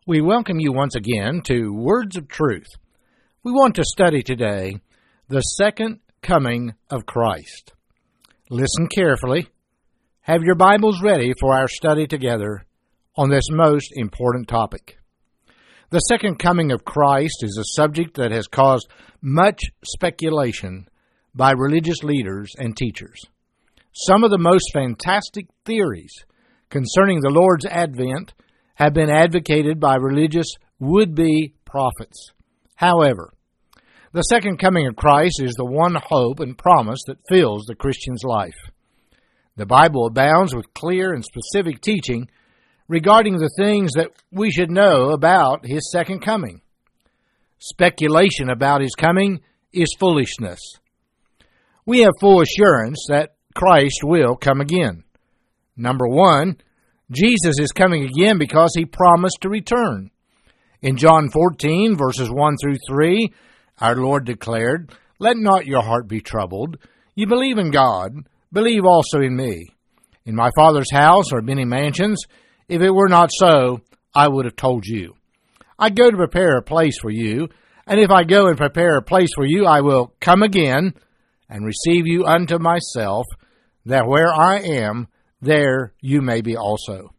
We welcome you once again to Words of Truth. We want to study today the second coming of Christ. Listen carefully. Have your Bibles ready for our study together on this most important topic. The second coming of Christ is a subject that has caused much speculation by religious leaders and teachers. Some of the most fantastic theories concerning the Lord's advent have been advocated by religious would-be prophets. However, the second coming of Christ is the one hope and promise that fills the Christian's life. The Bible abounds with clear and specific teaching regarding the things that we should know about His second coming. Speculation about His coming is foolishness. We have full assurance that Christ will come again. Number one, Jesus is coming again because He promised to return. In John 14, verses 1 through 3, our Lord declared, "Let not your heart be troubled. You believe in God, believe also in me. In my Father's house are many mansions. If it were not so, I would have told you. I go to prepare a place for you, and if I go and prepare a place for you, I will come again and receive you unto myself, that where I am, there you may be also."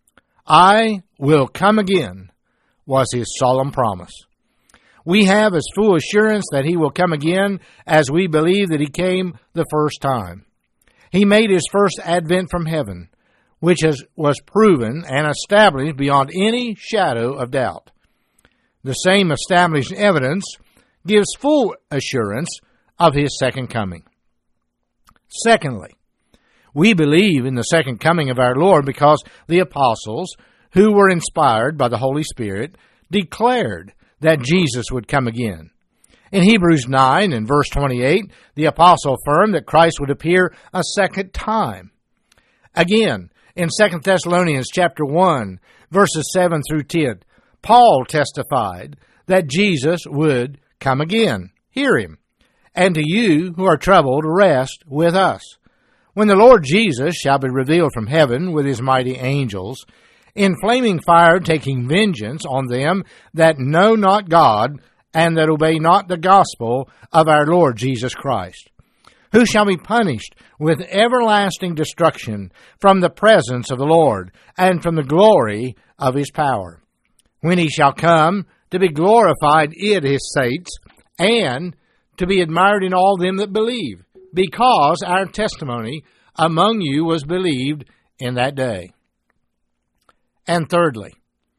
I will come again was His solemn promise. We have as full assurance that He will come again as we believe that He came the first time. He made His first advent from heaven, which was proven and established beyond any shadow of doubt. The same established evidence gives full assurance of His second coming. Secondly, we believe in the second coming of our Lord because the apostles, who were inspired by the Holy Spirit, declared that Jesus would come again. In Hebrews 9 and verse 28, the apostle affirmed that Christ would appear a second time. Again, in 2 Thessalonians chapter 1, verses 7 through 10, Paul testified that Jesus would come again. Hear him. "And to you who are troubled, rest with us. When the Lord Jesus shall be revealed from heaven with His mighty angels, in flaming fire taking vengeance on them that know not God and that obey not the gospel of our Lord Jesus Christ, who shall be punished with everlasting destruction from the presence of the Lord and from the glory of His power, when He shall come to be glorified in His saints and to be admired in all them that believe, because our testimony among you was believed in that day." And thirdly,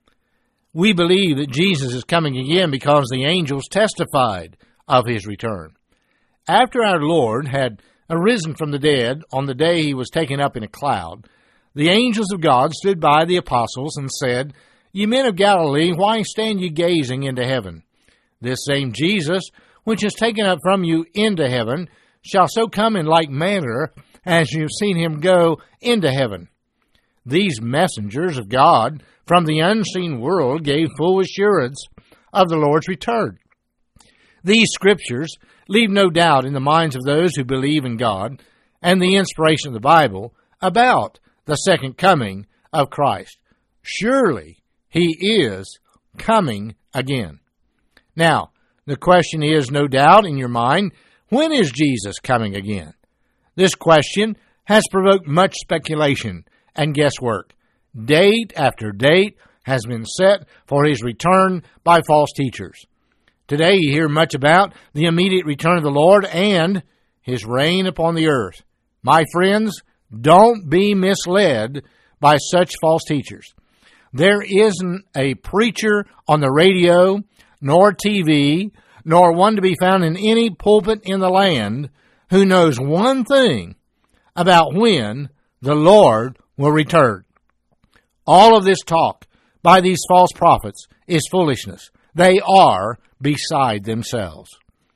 we believe that Jesus is coming again because the angels testified of His return. After our Lord had arisen from the dead on the day He was taken up in a cloud, the angels of God stood by the apostles and said, "Ye men of Galilee, why stand ye gazing into heaven? This same Jesus, which is taken up from you into heaven, shall so come in like manner as you have seen Him go into heaven." These messengers of God from the unseen world gave full assurance of the Lord's return. These scriptures leave no doubt in the minds of those who believe in God and the inspiration of the Bible about the second coming of Christ. Surely He is coming again. Now, the question is, no doubt in your mind, when is Jesus coming again? This question has provoked much speculation and guesswork. Date after date has been set for His return by false teachers. Today you hear much about the immediate return of the Lord and His reign upon the earth. My friends, don't be misled by such false teachers. There isn't a preacher on the radio, nor TV, nor one to be found in any pulpit in the land who knows one thing about when the Lord will return. All of this talk by these false prophets is foolishness. They are beside themselves.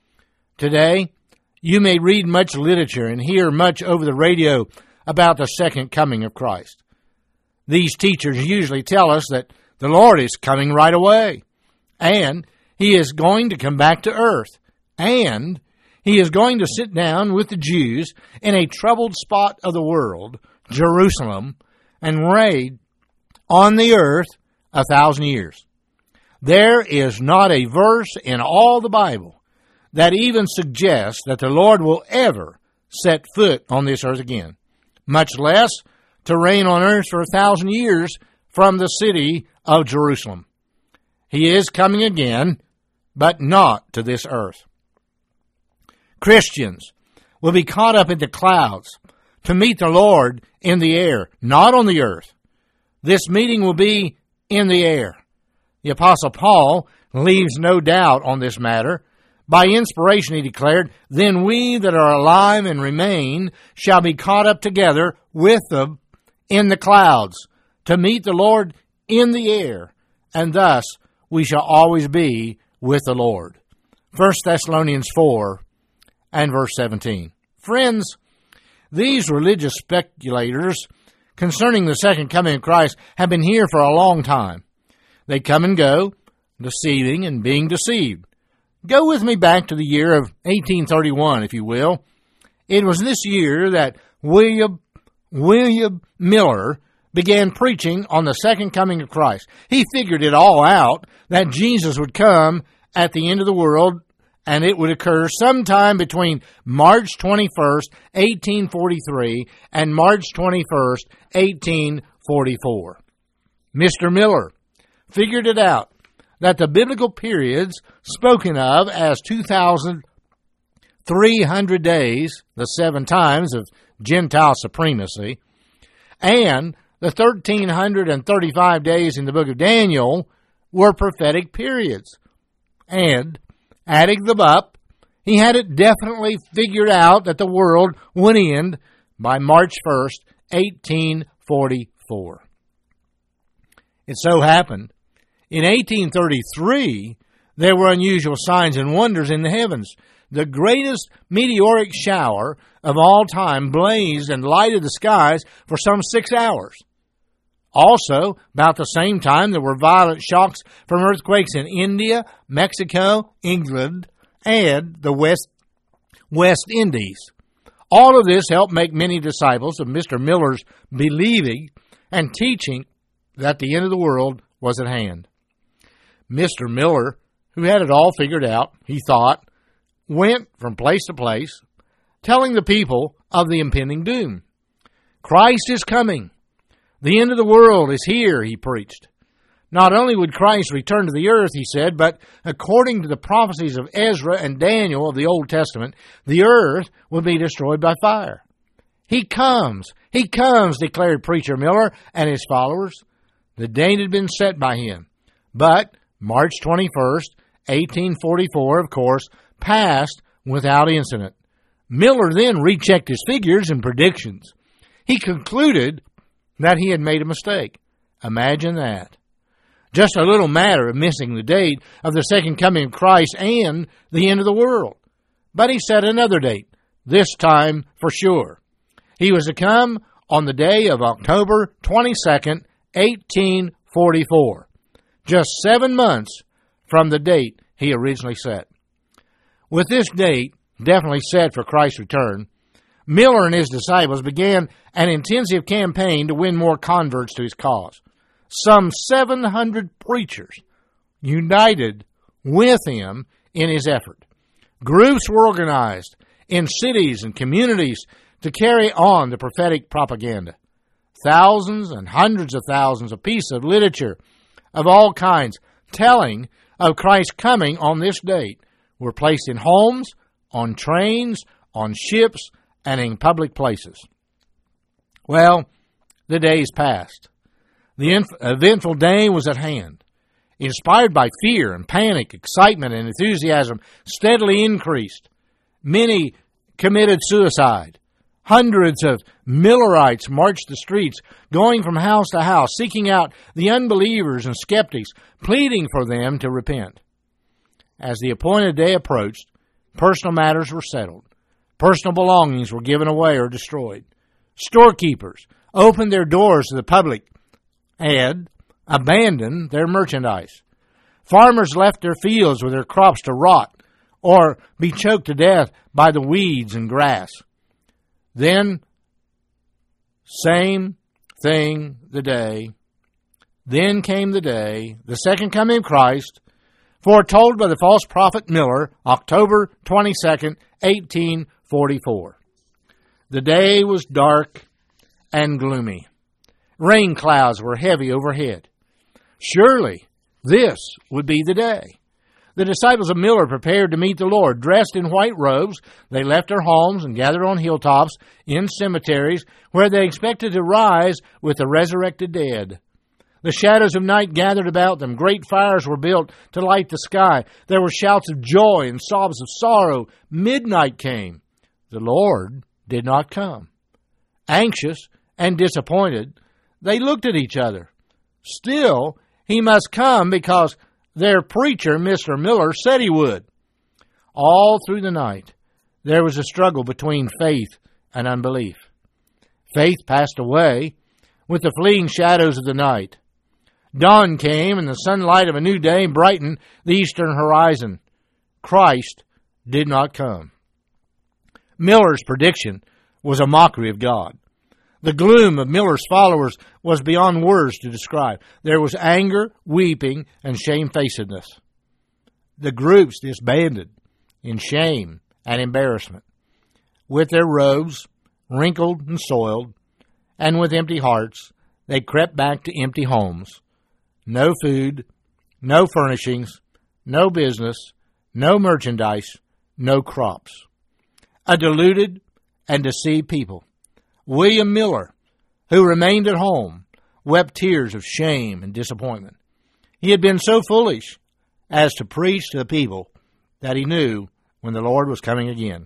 Today, you may read much literature and hear much over the radio about the second coming of Christ. These teachers usually tell us that the Lord is coming right away, and He is going to come back to earth, and He is going to sit down with the Jews in a troubled spot of the world, Jerusalem, and reign on the earth 1,000 years. There is not a verse in all the Bible that even suggests that the Lord will ever set foot on this earth again, much less to reign on earth for 1,000 years from the city of Jerusalem. He is coming again, but not to this earth. Christians will be caught up in the clouds to meet the Lord in the air, not on the earth. This meeting will be in the air. The Apostle Paul leaves no doubt on this matter. By inspiration, he declared, "Then we that are alive and remain shall be caught up together with them in the clouds to meet the Lord in the air, and thus we shall always be with the Lord." 1 Thessalonians 4 and verse 17. Friends, these religious speculators concerning the second coming of Christ have been here for a long time. They come and go, deceiving and being deceived. Go with me back to the year of 1831, if you will. It was this year that William Miller began preaching on the second coming of Christ. He figured it all out, that Jesus would come at the end of the world, and it would occur sometime between March 21st, 1843, and March 21st, 1844. Mr. Miller figured it out, that the biblical periods spoken of as 2,300 days, the 7 times of Gentile supremacy, and the 1,335 days in the book of Daniel were prophetic periods. And adding them up, he had it definitely figured out that the world would end by March 1st, 1844. It so happened, in 1833, there were unusual signs and wonders in the heavens. The greatest meteoric shower of all time blazed and lighted the skies for some 6 hours. Also, about the same time, there were violent shocks from earthquakes in India, Mexico, England, and the West Indies. All of this helped make many disciples of Mr. Miller's believing and teaching that the end of the world was at hand. Mr. Miller, who had it all figured out, he thought, went from place to place, telling the people of the impending doom. Christ is coming. The end of the world is here, he preached. Not only would Christ return to the earth, he said, but according to the prophecies of Ezra and Daniel of the Old Testament, the earth would be destroyed by fire. He comes, declared Preacher Miller and his followers. The date had been set by him. But March 21st, 1844, of course, passed without incident. Miller then rechecked his figures and predictions. He concluded that he had made a mistake. Imagine that. Just a little matter of missing the date of the second coming of Christ and the end of the world. But he set another date, this time for sure. He was to come on the day of October 22nd, 1844. Just 7 months from the date he originally set. With this date definitely set for Christ's return, Miller and his disciples began an intensive campaign to win more converts to his cause. Some 700 preachers united with him in his effort. Groups were organized in cities and communities to carry on the prophetic propaganda. Thousands and hundreds of thousands of pieces of literature of all kinds telling of Christ's coming on this date were placed in homes, on trains, on ships, and in public places. Well, the days passed. The eventful day was at hand. Inspired by fear and panic, excitement and enthusiasm steadily increased. Many committed suicide. Hundreds of Millerites marched the streets, going from house to house, seeking out the unbelievers and skeptics, pleading for them to repent. As the appointed day approached, personal matters were settled. Personal belongings were given away or destroyed. Storekeepers opened their doors to the public and abandoned their merchandise. Farmers left their fields with their crops to rot or be choked to death by the weeds and grass. Then, same thing the day, Then came the day, the second coming of Christ, foretold by the false prophet Miller, October 22nd, 1844. The day was dark and gloomy. Rain clouds were heavy overhead. Surely this would be the day. The disciples of Miller prepared to meet the Lord. Dressed in white robes, they left their homes and gathered on hilltops, in cemeteries, where they expected to rise with the resurrected dead. The shadows of night gathered about them. Great fires were built to light the sky. There were shouts of joy and sobs of sorrow. Midnight came. The Lord did not come. Anxious and disappointed, they looked at each other. Still, he must come because their preacher, Mr. Miller, said he would. All through the night, there was a struggle between faith and unbelief. Faith passed away with the fleeing shadows of the night. Dawn came, and the sunlight of a new day brightened the eastern horizon. Christ did not come. Miller's prediction was a mockery of God. The gloom of Miller's followers was beyond words to describe. There was anger, weeping, and shamefacedness. The groups disbanded in shame and embarrassment. With their robes wrinkled and soiled, and with empty hearts, they crept back to empty homes. No food, no furnishings, no business, no merchandise, no crops. A deluded and deceived people. William Miller, who remained at home, wept tears of shame and disappointment. He had been so foolish as to preach to the people that he knew when the Lord was coming again.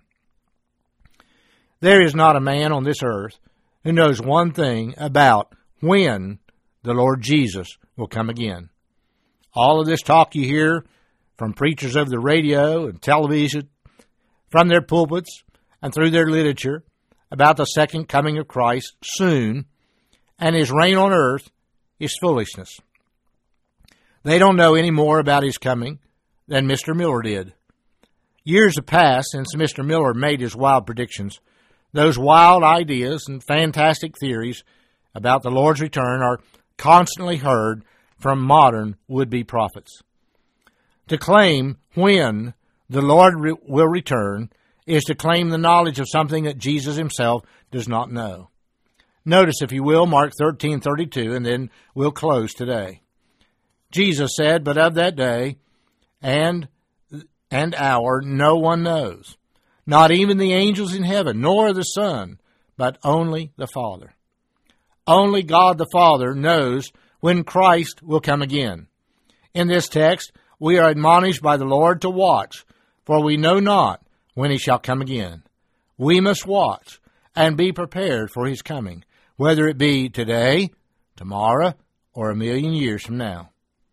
There is not a man on this earth who knows one thing about when the Lord Jesus will come again. All of this talk you hear from preachers over the radio and television, from their pulpits and through their literature about the second coming of Christ soon and his reign on earth is foolishness. They don't know any more about his coming than Mr. Miller did. Years have passed since Mr. Miller made his wild predictions. Those wild ideas and fantastic theories about the Lord's return are constantly heard from modern would-be prophets. To claim when the Lord will return is to claim the knowledge of something that Jesus himself does not know. Notice, if you will, Mark 13:32, and then we'll close today. Jesus said, "But of that day and hour no one knows, not even the angels in heaven, nor the Son, but only the Father." Only God the Father knows when Christ will come again. In this text, we are admonished by the Lord to watch, for we know not when he shall come again. We must watch and be prepared for his coming, whether it be today, tomorrow, or 1,000,000 years from now.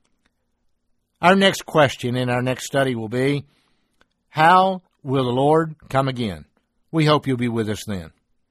Our next question in our next study will be, how will the Lord come again? We hope you'll be with us then.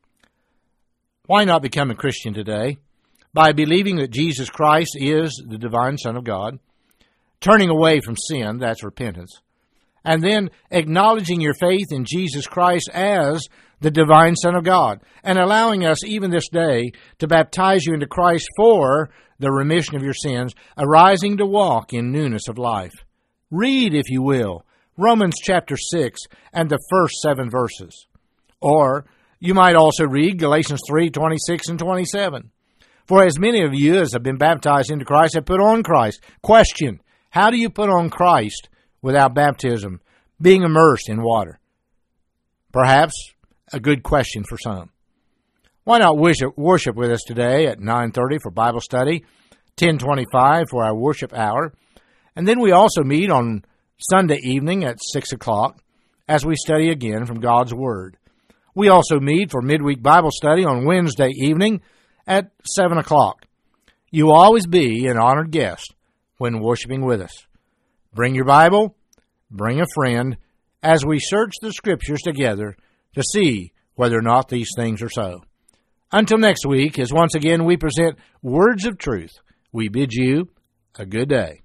Why not become a Christian today? By believing that Jesus Christ is the divine Son of God, turning away from sin, that's repentance, and then acknowledging your faith in Jesus Christ as the divine Son of God, and allowing us even this day to baptize you into Christ for the remission of your sins, arising to walk in newness of life. Read, if you will, Romans chapter 6 and the first 7 verses. Or you might also read Galatians 3:26 and 27. For as many of you as have been baptized into Christ have put on Christ. Question, how do you put on Christ without baptism, being immersed in water? Perhaps a good question for some. Why not worship with us today at 9:30 for Bible study, 10:25 for our worship hour, and then we also meet on Sunday evening at 6 o'clock as we study again from God's Word. We also meet for midweek Bible study on Wednesday evening at 7 o'clock. You will always be an honored guest when worshiping with us. Bring your Bible, bring a friend, as we search the Scriptures together to see whether or not these things are so. Until next week, as once again we present Words of Truth, we bid you a good day.